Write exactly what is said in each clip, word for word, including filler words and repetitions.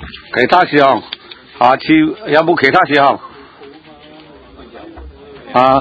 其他事項，下次有冇其他事項？啊，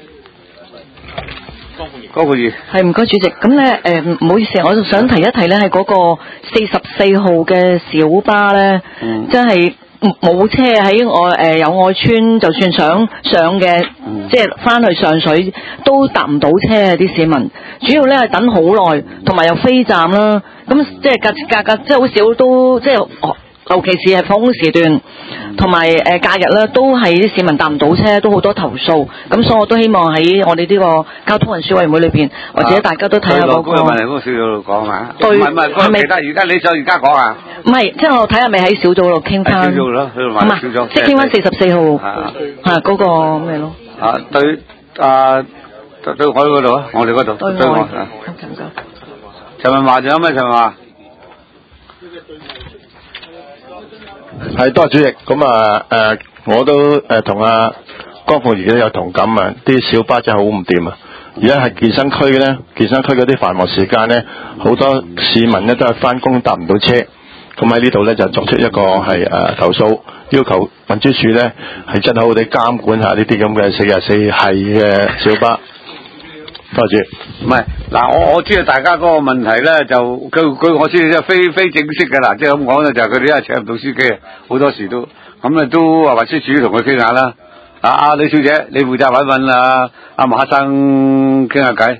江富儀係唔該主席，咁咧誒唔好意思，我就想提一提咧，係嗰個四十四號嘅小巴咧， 嗯、 真係冇車喺我誒友愛村，就算想上嘅， 嗯、 即係翻去上水都搭唔到車啊！啲市民主要咧係等好耐，同埋又飛站啦，咁即係隔隔隔即係好少都即係。尤其是係放工時段，同埋誒假日咧，都係啲市民搭唔到車，都好多投訴。咁所以我都希望喺我哋呢個交通運輸委員會裏邊，或者大家都睇下嗰個。對問題嗰個小組度講下。 對， 唔係唔係，係咪其他而家你想而家講啊？ 唔係，即係我睇下咪喺小組度傾翻。 小組咯，去埋小組。 即係傾翻四十四號係嗰個咩咯？ 啊對啊對我嗰度啊，我哋嗰度對我啊。陳文華仲有咩陳文華？ 係多謝主席，咁啊誒，我都誒同阿江鳳儀都有同感啊！啲小巴真係好唔掂啊！而家係健身區咧，健身區嗰啲繁忙時間咧，好多市民咧都係翻工搭唔到車，咁喺呢度咧就作出一個係誒、呃、投訴，要求運輸署咧係真係好好地監管下呢啲咁嘅四十四係嘅小巴。多謝。 唔係嗱，我我知道大家嗰個問題咧，就佢佢我知道即係非非正式嘅啦，即係咁講咧，就係佢哋因為請唔到司機啊，好多時都咁啊，都話運輸署同佢傾下啦。啊，阿李小姐，你負責揾揾啊，阿馬生傾下偈。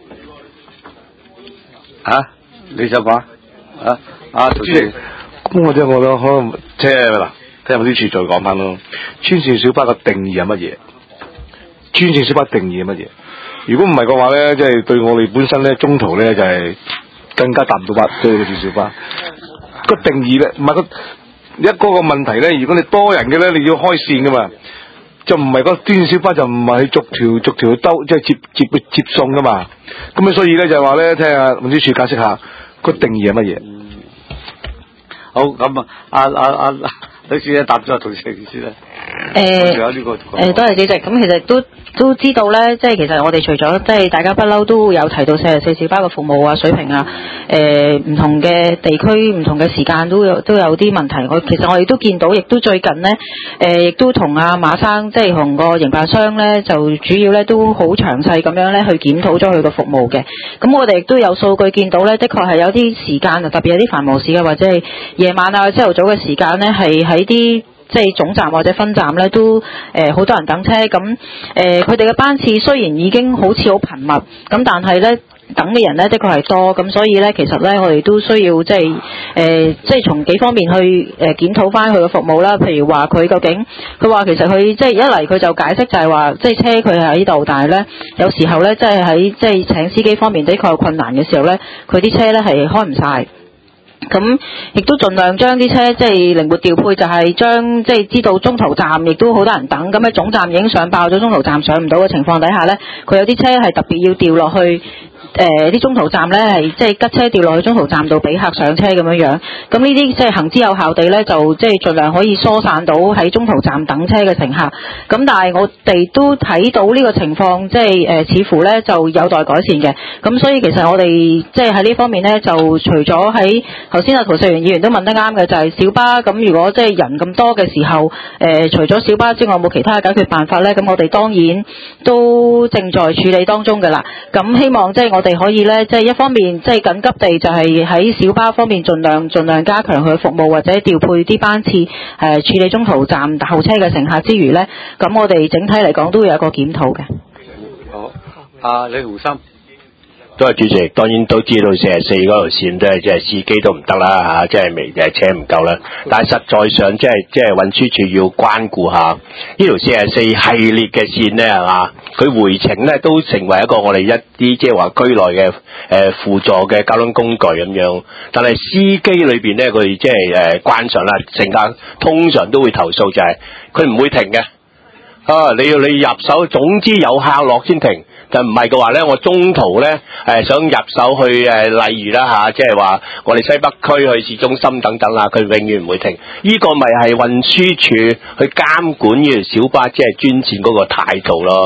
啊，你想講啊？啊，主席， 咁我即係我都可能即係嗱，睇下運輸署再講翻咯。專線小巴嘅定義係乜嘢？專線小巴定義係乜嘢？如果唔係嘅話咧，即係對我哋本身咧，中途咧就係更加搭唔到巴，對嗰啲小巴個定義咧，唔係個一個個問題咧。如果你多人嘅咧，你要開線噶嘛，就唔係個專線小巴就唔係去逐條逐條兜，即係接接接送噶嘛。咁啊，所以咧就係話咧，聽下運輸署解釋下個定義係乜嘢。 好，咁啊，阿阿阿李小姐答咗同事先啦。 誒誒，多謝主席。咁其實都都知道咧，即係其實我哋除咗即係大家不嬲都有提到四十四小巴嘅服務啊、水平啊，誒唔同嘅地區、唔同嘅時間都有都有啲問題。我其實我哋都見到，亦都最近咧，誒亦都同阿馬生即係同個營辦商咧，就主要咧都好詳細咁樣咧去檢討咗佢個服務嘅。咁我哋亦都有數據見到咧，的確係有啲時間，特別有啲繁忙時間或者係夜晚啊、朝頭早嘅時間咧，係喺啲即係總站或者分站咧，都誒好、呃、多人等車。咁誒佢哋嘅班次雖然已經好似好頻密，咁但係咧等嘅人咧的確係多。咁所以咧其實咧我哋都需要即係誒、呃、即係從幾方面去誒、呃、檢討翻佢嘅服務啦。譬如話佢究竟佢話其實佢即係一嚟佢就解釋就係話即係車佢係喺度，但係咧有時候咧即係喺即係請司機方面的確有困難嘅時候咧，佢啲車咧係開唔晒。咁亦都盡量將啲車即係靈活調配，就係將即係知道中途站亦都好多人等，咁喺總站已經上爆咗，中途站上唔到嘅情況底下咧，佢有啲車係特別要調落去。誒啲、呃、中途站咧係即係吉車調落去中途站度俾客上車咁樣樣，咁呢啲即係行之有效地咧，就即係盡量可以疏散到喺中途站等車嘅乘客。咁但係我哋都睇到呢個情況，即係誒、呃、似乎咧就有待改善嘅。咁所以其實我哋即係喺呢方面咧，就除咗喺頭先阿陶石元議員都問得啱嘅，就係、是、小巴咁，如果即係人咁多嘅時候，誒、呃、除咗小巴之外，有冇其他嘅解決辦法咧？咁我哋當然都正在處理當中㗎啦。咁希望即係我哋可以咧，即係一方面即係緊急地就係喺小巴方面盡量盡量加強佢嘅服務，或者調配啲班次誒、呃、處理中途站候車嘅乘客之餘咧，咁我哋整體嚟講都會有一個檢討嘅。 好，阿李洪森。 都係主席，當然都知道四十四嗰條線都係即係司機都唔得啦嚇，即係未誒車唔夠啦。但係實在上即係即係運輸署要關顧下呢條四十四系列嘅線咧係嘛？佢回程咧都成為一個我哋一啲即係話區內嘅誒輔助嘅交通工具咁樣。但係司機裏邊咧，佢即係誒慣常啦，乘客通常都會投訴就係佢唔會停嘅。啊，你要你入手，總之有客落先停。就唔係嘅話咧，我中途咧誒、呃、想入手去誒、呃，例如啦嚇，即係話我哋西北區去市中心等等啦，佢永遠唔會停。呢、這個咪係運輸署去監管呢條小巴即係專線嗰個態度咯。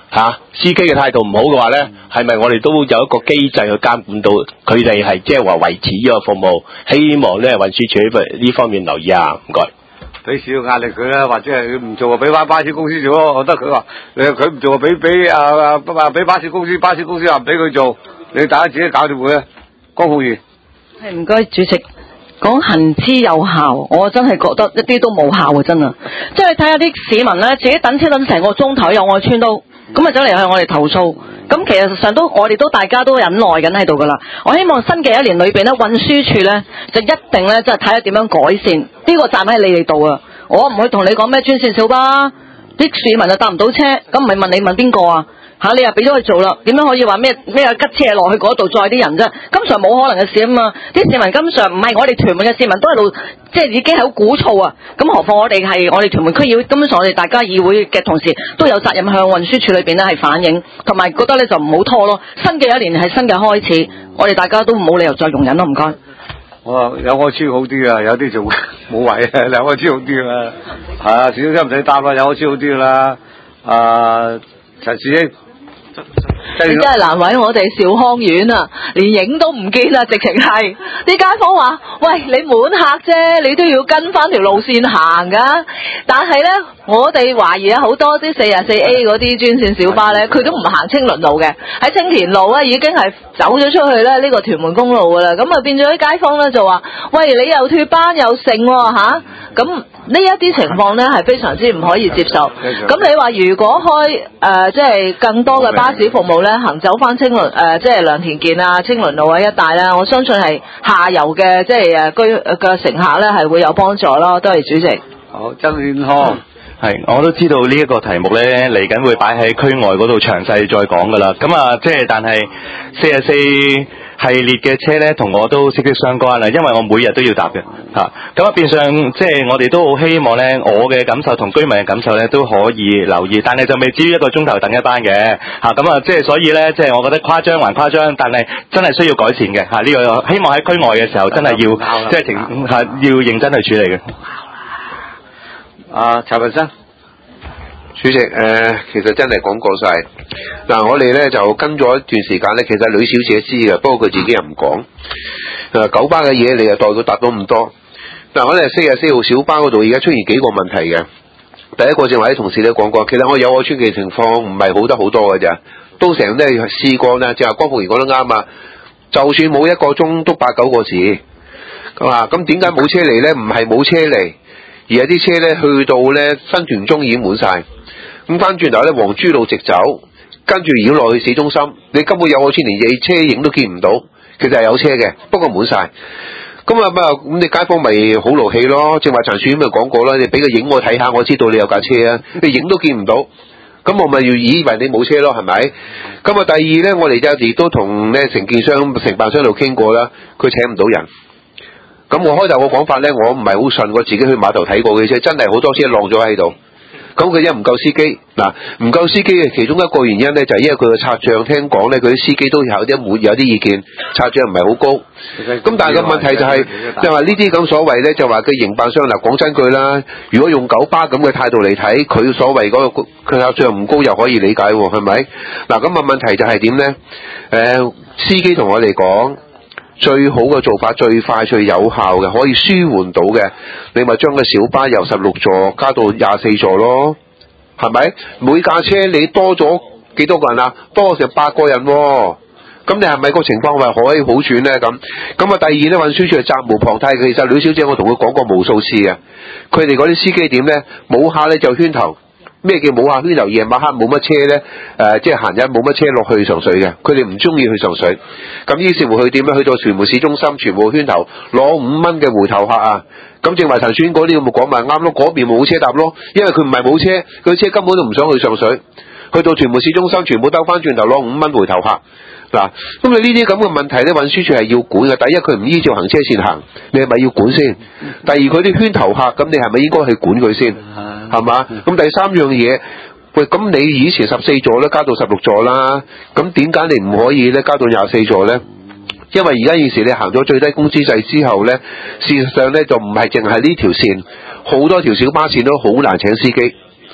嚇、啊、司機嘅態度唔好嘅話咧，係咪我哋都有一個機制去監管到佢哋係即係話維持呢個服務？希望咧運輸署呢方面留意啊，唔該。 俾少壓力佢啦，或者係佢唔做啊，俾翻巴士公司做咯。我覺得佢話誒佢唔做啊，俾俾啊啊俾巴士公司，巴士公司話唔俾佢做，你大家自己搞掂佢啊。江鳳儀係唔該主席。講行之有效，我真係覺得一啲都冇效啊！真啊，即係睇下啲市民咧，自己等車等成個鐘頭，有我村都咁啊，走嚟向我哋投訴。咁其實上都我哋都大家都忍耐緊喺度噶啦。我希望新嘅一年裏邊咧，運輸署咧就一定咧，即係睇下點樣改善。呢、這個站喺你哋度啊，我唔會同你講咩專線小巴，啲市民就搭唔到車，咁唔係問你問邊個啊？吓、啊、你又俾咗佢做啦，點樣可以話咩咩吉車落去嗰度載啲人啫？根本上冇可能嘅事啊嘛！啲市民根本上唔係我哋屯門嘅市民，都喺度即係已經係好鼓噪啊！咁何況我哋係我哋屯門區議會，根本上我哋大家議會嘅同事都有責任向運輸署裏邊咧係反映，同埋覺得咧就唔好拖咯。新嘅一年係新嘅開始，我哋大家都冇理由再容忍咯，唔該。 我有我超好啲啊，有啲就冇位啊，有我超好啲啦。係啊，小車唔使擔啦，有我超好啲啦。啊，陳志英。 你真係難為我哋兆康苑啊，連影都唔見啦，直情係啲街坊話：喂，你滿客啫，你都要跟翻條路線行噶。但係呢，我哋懷疑啊，好多啲四十四 A 嗰啲專線小巴呢，佢都唔行青倫路嘅，喺青田路呢已經係走咗出去咧呢個屯門公路噶啦。咁啊變咗啲街坊呢就話：喂，你又脫班又剩喎嚇，咁、啊。呢一啲情況呢係非常之唔可以接受。咁你話如果開誒即係更多嘅巴士服務呢，行走翻青倫誒即係良田健啊、青倫路啊一帶呢，我相信係下游嘅即係誒居嘅乘客呢係會有幫助咯。多謝主席。 好，曾健康。 係，我都知道呢一個題目呢嚟緊會擺喺區外嗰度詳細再講噶啦。咁啊，即係但係四十四系列嘅車呢，同我都息息相關啦，因為我每日都要搭嘅嚇。咁啊，變相即係我哋都好希望呢，我嘅感受同居民嘅感受呢都可以留意，但係就未至於一個鐘頭等一班嘅嚇。咁啊，即係所以呢，即係我覺得誇張還誇張，但係真係需要改善嘅嚇。呢個希望喺區外嘅時候真係要即係情嚇要認真去處理嘅。 啊，陳文生。 主席，誒、呃，其實真係講過晒。嗱，我哋咧就跟咗一段時間咧，其實呂小姐知嘅，不過佢自己又唔講。誒，九巴嘅嘢你又代佢答到咁多。嗱，我哋四十四號小巴嗰度而家出現幾個問題嘅。第一個正話啲同事都講過，其實我有我村嘅情況唔係好得好多嘅咋，都成咧試過咧，就係江鳳儀講得啱啊。就算冇一個鐘都八九個字，咁啊，咁點解冇車嚟咧？唔係冇車嚟，而係啲車咧去到咧新田中已經滿晒。咁翻轉頭咧，黃珠路直走，跟住繞落去市中心，你根本有我村連嘢車影都見唔到。其實係有車嘅，不過滿晒。咁啊咁你街坊咪好勞氣咯。正話陳樹咪講過啦，你俾個影我睇下，我知道你有架車啊，你影都見唔到，咁我咪要以為你冇車咯，係咪？咁啊第二咧，我哋有時都同咧承建商、承辦商度傾過啦，佢請唔到人。咁我開頭個講法咧，我唔係好信，我自己去碼頭睇過嘅車，真係好多車晾咗喺度。咁佢一唔夠司機，嗱唔夠司機嘅其中一個原因咧，就係因為佢嘅拆賬，聽講咧佢啲司機都有啲滿有啲意見，拆賬唔係好高。咁但係個問題就係，就話呢啲咁所謂咧，就話佢營辦商嗱講真句啦，如果用九巴咁嘅態度嚟睇，佢所謂嗰個佢拆賬唔高又可以理解喎，係咪？嗱咁啊問題就係點咧？誒司機同我哋講。最好嘅做法，最快最有效嘅，可以舒緩到嘅，你咪將個小巴由十六座加到廿四座咯，係咪？每架車你多咗幾多個人啊？多成八個人喎、哦，咁你係咪個情況話可以好轉呢？咁咁啊，第二呢，運輸署係責無旁貸。其實呂小姐我同佢講過無數次啊，佢哋嗰啲司機點呢？冇下呢就圈頭。咩叫冇下圈頭？夜晚黑冇乜車呢？誒、呃，即係閒日冇乜車落去上水嘅，佢哋唔中意去上水。咁於是乎去點樣？去到屯門市中心，全部圈頭攞五蚊嘅回頭客啊！咁正話陳選嗰啲咁咪講埋啱咯，嗰邊冇車搭咯，因為佢唔係冇車，佢車根本都唔想去上水。去到屯門市中心，全部兜翻轉頭攞五蚊回頭客。嗱，咁你呢啲咁嘅問題咧，運輸署係要管嘅。第一，佢唔依照行車線行，你係咪要管先？第二，佢啲圈頭客，咁你係咪應該去管佢先？係嘛？咁第三樣嘢，喂，咁你以前十四座咧，加到十六座啦，咁點解你唔可以咧加到廿四座咧？因為而家現時你行咗最低工資制之後咧，事實上咧就唔係淨係呢條線，好多條小巴線都好難請司機。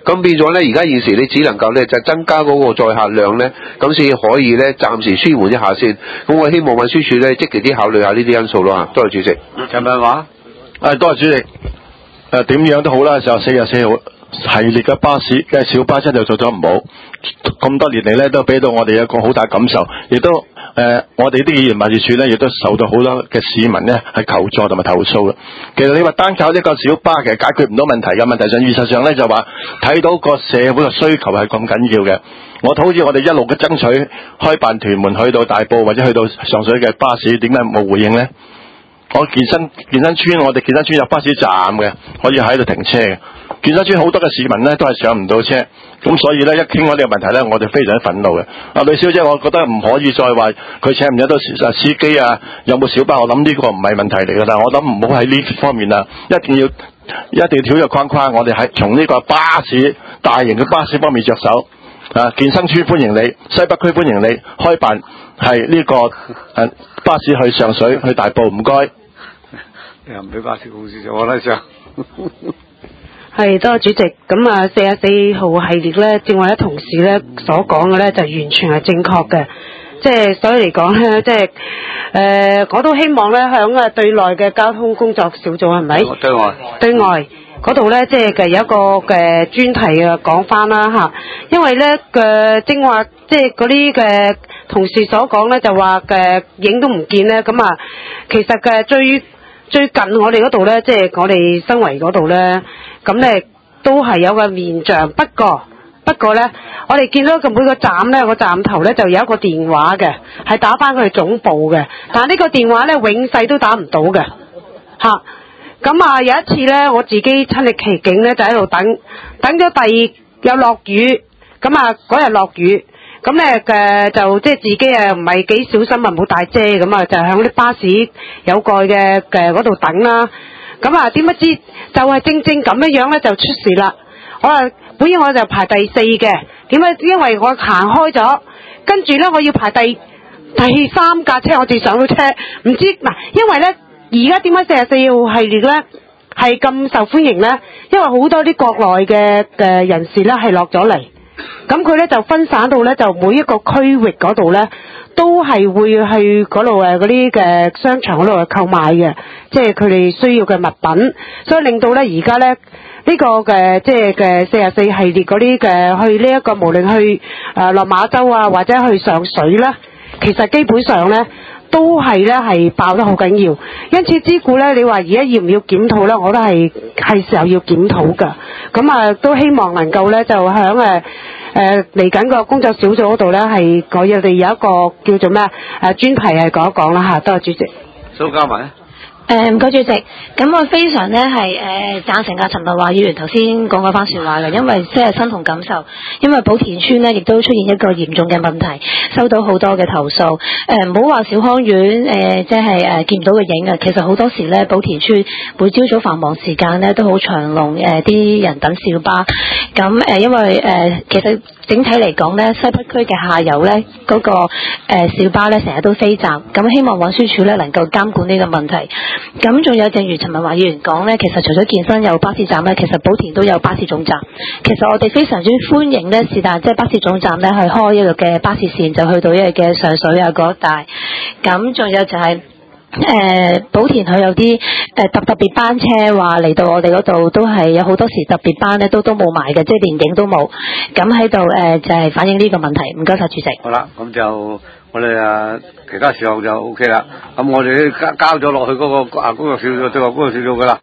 咁變咗咧，而家現時你只能夠咧就增加嗰個載客量咧，咁先可以咧暫時舒緩一下先。咁我希望運輸署咧積極啲考慮下呢啲因素咯嚇。多謝主席。 陳文華， 誒多謝主席。誒點樣都好啦，就四十四號系列嘅巴士嘅小巴真係做咗唔好，咁多年嚟咧都俾到我哋一個好大感受，亦都誒、呃、我哋啲議員辦事處咧亦都受到好多嘅市民咧係求助同埋投訴嘅。其實你話單靠一個小巴其實解決唔到問題嘅，問題上事實上咧就話睇到個社會嘅需求係咁緊要嘅。我好似我哋一路嘅爭取開辦屯門去到大埔或者去到上水嘅巴士，點解冇回應咧？我健身健身村，我哋健身村有巴士站嘅，可以喺度停車嘅。健身村好多嘅市民咧都係上唔到車，咁所以咧一傾我哋嘅問題咧，我哋非常之憤怒嘅。阿呂小姐，我覺得唔可以再話佢請唔請到司機啊，有冇小巴？我諗呢個唔係問題嚟㗎啦。我諗唔好喺呢方面啊，一定要一定要跳入框框。我哋喺從呢個巴士大型嘅巴士方面着手啊。健身村歡迎你，西北區歡迎你，開辦係呢、這個誒、啊、巴士去上水去大埔，唔該。 又唔俾巴士公司做，我覺得上。 係多謝主席。咁啊，四十四號系列咧，正話啲同事咧所講嘅咧，就完全係正確嘅。即係所以嚟講咧，即係誒，我都希望咧響啊對內嘅交通工作小組係咪？ 對外。 對外嗰度咧，即係嘅有一個嘅專題啊，講翻啦嚇。因為咧嘅正話，即係嗰啲嘅同事所講咧，就話嘅影都唔見咧。咁啊，其實嘅最最近我哋嗰度咧，即係我哋新圍嗰度咧，咁咧都係有個面像。不過不過咧，我哋見到個每個站咧，個站頭咧就有一個電話嘅，係打翻佢總部嘅。但係呢個電話咧，永世都打唔到嘅嚇。咁啊，有一次咧，我自己親歷其境咧，就喺度等等咗第有落雨，咁啊嗰日落雨。咁咧嘅就即係自己啊唔係幾小心啊冇帶遮，咁啊就喺啲巴士有蓋嘅嘅嗰度等啦。咁啊點不知就係正正咁樣樣咧就出事啦。我啊本應我就排第四嘅，點解？因為我行開咗，跟住咧我要排第第三架車，我至上到車。唔知嗱，因為咧而家點解四十四號系列咧係咁受歡迎咧？因為好多啲國內嘅嘅人士咧係落咗嚟。咁佢咧就分散到咧，就每一個區域嗰度咧，都係會去嗰度誒嗰啲嘅商場嗰度去購買嘅，即係佢哋需要嘅物品，所以令到咧而家咧呢、這個嘅即係嘅四十四系列嗰啲嘅去呢、這、一個無論去誒落馬洲啊或者去上水咧，其實基本上咧都係咧係爆得好緊要，因此之故咧，你話而家要唔要檢討咧？我都係係時候要檢討㗎。咁啊，都希望能夠咧就響誒誒嚟緊個工作小組嗰度咧，係我哋有一個叫做咩誒專題係講一講啦嚇。多謝主席。 蘇嘉文。 誒唔該主席，咁我非常咧係誒贊成阿陳文華議員頭先講嗰番説話嘅，因為即係身同感受，因為寶田村咧亦都出現一個嚴重嘅問題，收到好多嘅投訴。誒唔好話小康院誒即係誒見唔到嘅影啊，其實好多時咧寶田村每朝早繁忙時間咧都好長龍誒啲人等小巴，咁誒因為誒其實整體嚟講咧西北區嘅下游咧嗰個誒小巴咧成日都飛站，咁希望運輸署咧能夠監管呢個問題。咁仲有，正如陳文華議員講呢，其實除咗健身有巴士站呢，其實寶田都有巴士總站。其實我哋非常之歡迎呢，是但即係巴士總站呢，去開一個嘅巴士線，就去到一個嘅上水啊嗰一帶。咁仲有就係誒寶田佢有啲誒特特別班車話嚟到我哋嗰度，都係有好多時特別班呢都都冇埋嘅，即係連影都冇。咁喺度誒就係、是、反映呢個問題。唔該晒主席。 好啦，咁就。我哋啊，其他事項就 O K 啦。咁我哋都交交咗落去嗰個啊工作小組，對話工作小組噶啦。